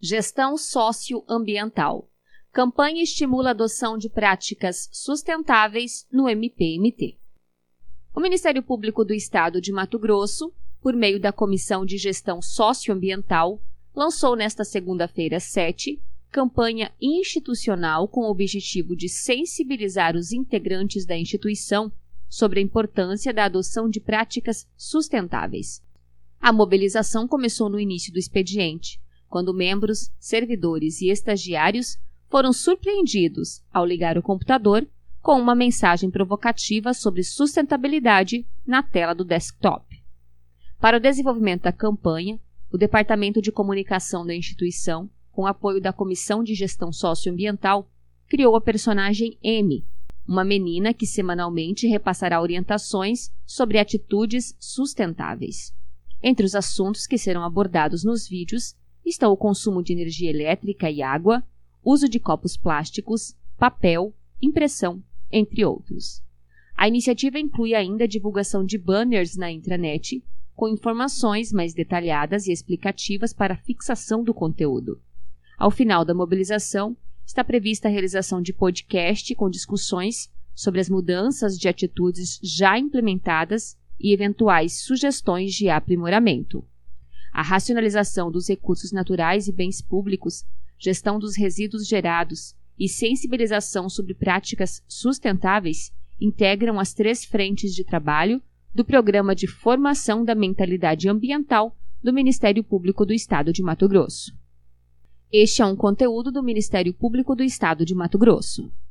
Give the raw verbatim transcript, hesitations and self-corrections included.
Gestão socioambiental. Campanha estimula a adoção de práticas sustentáveis no M P M T. O Ministério Público do Estado de Mato Grosso, por meio da Comissão de Gestão Socioambiental, lançou nesta segunda-feira sete campanha institucional com o objetivo de sensibilizar os integrantes da instituição sobre a importância da adoção de práticas sustentáveis. A mobilização começou no início do expediente, quando membros, servidores e estagiários foram surpreendidos ao ligar o computador com uma mensagem provocativa sobre sustentabilidade na tela do desktop. Para o desenvolvimento da campanha, o Departamento de Comunicação da instituição, com apoio da Comissão de Gestão Socioambiental, criou a personagem M, uma menina que semanalmente repassará orientações sobre atitudes sustentáveis. Entre os assuntos que serão abordados nos vídeos estão o consumo de energia elétrica e água, uso de copos plásticos, papel, impressão, entre outros. A iniciativa inclui ainda a divulgação de banners na intranet, com informações mais detalhadas e explicativas para a fixação do conteúdo. Ao final da mobilização, está prevista a realização de podcast com discussões sobre as mudanças de atitudes já implementadas e eventuais sugestões de aprimoramento. A racionalização dos recursos naturais e bens públicos, gestão dos resíduos gerados e sensibilização sobre práticas sustentáveis integram as três frentes de trabalho do Programa de Formação da Mentalidade Ambiental do Ministério Público do Estado de Mato Grosso. Este é um conteúdo do Ministério Público do Estado de Mato Grosso.